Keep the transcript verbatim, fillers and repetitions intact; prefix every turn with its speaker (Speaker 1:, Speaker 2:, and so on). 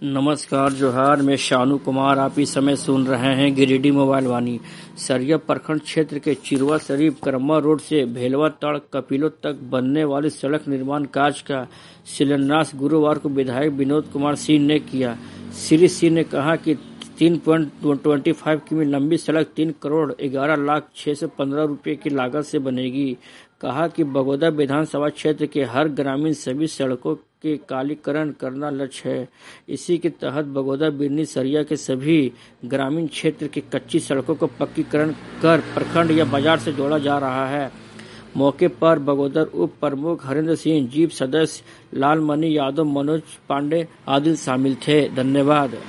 Speaker 1: नमस्कार जोहार, मैं शानू कुमार। आप इस समय सुन रहे हैं गिरिडीह मोबाइल वाणी। सरिया प्रखंड क्षेत्र के चिरवा शरीफ करम्मा रोड से भेलवा ताड़ कपिलो तक बनने वाली सड़क निर्माण कार्य का शिलान्यास गुरुवार को विधायक विनोद कुमार सिंह ने किया। श्री सिंह ने कहा कि तीन पॉइंट ट्वेंटी फाइव किमी लंबी सड़क तीन करोड़ ग्यारह लाख छह सौ पंद्रह रुपये की लागत से बनेगी। कहा कि बगोदा विधानसभा क्षेत्र के हर ग्रामीण सभी सड़कों के कालीकरण करना लक्ष्य है। इसी के तहत बगोदा बिरनी सरिया के सभी ग्रामीण क्षेत्र की कच्ची सड़कों को पक्कीकरण कर प्रखंड या बाजार से जोड़ा जा रहा है। मौके पर बगोदर उप प्रमुख हरेंद्र सिंह, जीप सदस्य लालमणि यादव, मनोज पांडे आदि शामिल थे। धन्यवाद।